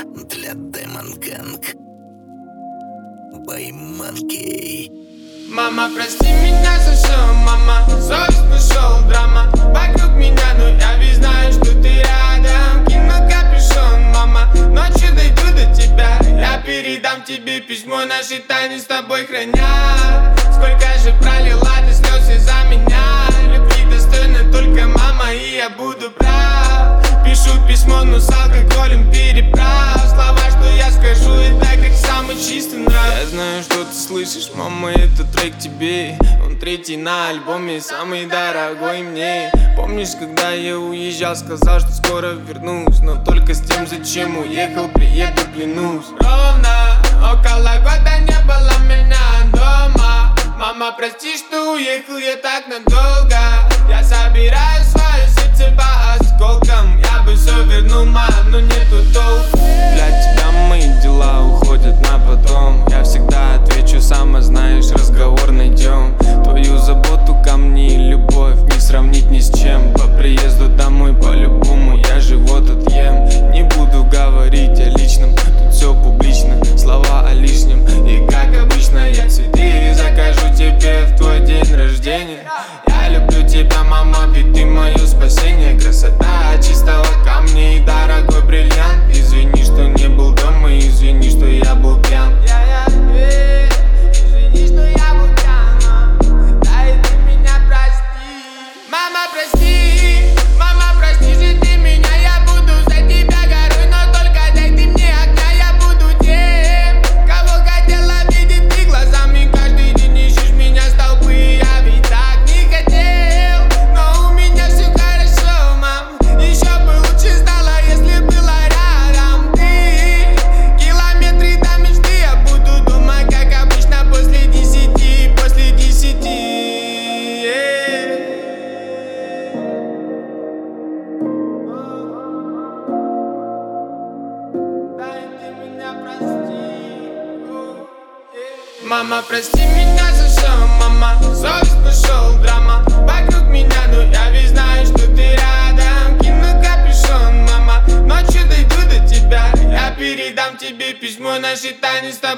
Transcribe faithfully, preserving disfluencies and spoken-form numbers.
для Demon Gang by Monkey. Мама, прости меня за все, мама, совесть нашел, драма вокруг меня, но я ведь знаю, что ты рядом. Кину капюшон, мама, ночью дойду до тебя. Я передам тебе письмо, наши тайны с тобой хранят. Сколько же пролила ты слез из-за меня. Любви достойна только мама, и я буду прав. Пишу письмо, но с алкоголем переправ. Слова, что я скажу, это как самый чистый нрав. Я знаю, что ты слышишь, мама, это трек тебе. Он третий на альбоме, самый дорогой мне. Помнишь, когда я уезжал, сказал, что скоро вернусь, но только с тем, зачем уехал, приеду, клянусь. Ровно около года не было меня дома. Мама, прости, что уехал я так надолго. Я собираю свое сердце по осколкам. Я бы все вернул, мам, но нету толку. Для тебя мои дела уходят на потом. Я всегда отвечу, сама знаешь, разговор найдем. Твою заботу ко мне и любовь не сравнить ни с чем. По приезду домой по-любому я живот отъем. Не буду говорить о личном, тут все публично. Слова о лишнем, и как обычно я цветы закажу тебе в твой день рождения. Я люблю тебя, мама, ведь ты мое спасение. Красота чистого камня и дорогой бриллиант. Извини, что не был дома, извини, что я был пьян. Извини, что я был пьян. Да и ты меня прости. Мама, прости, мама, прости же ты меня. Я буду за тебя горой, но только дай ты мне огня. Я буду тем, кого хотела видеть ты глазами. Каждый день ищешь меня с толпы. Я ведь так не хотел, но у меня все хорошо, мам. Еще бы лучше стало, если была рядом ты. Километры до мечты, я буду дома, как обычно, после десяти, после десяти. Дай ты меня прости. Мама, прости меня за все, мама, совесть нашел, драма вокруг меня, но я ведь знаю, что ты рядом. Кину капюшон, мама, ночью дойду до тебя. Я передам тебе письмо, наши тайны с тобой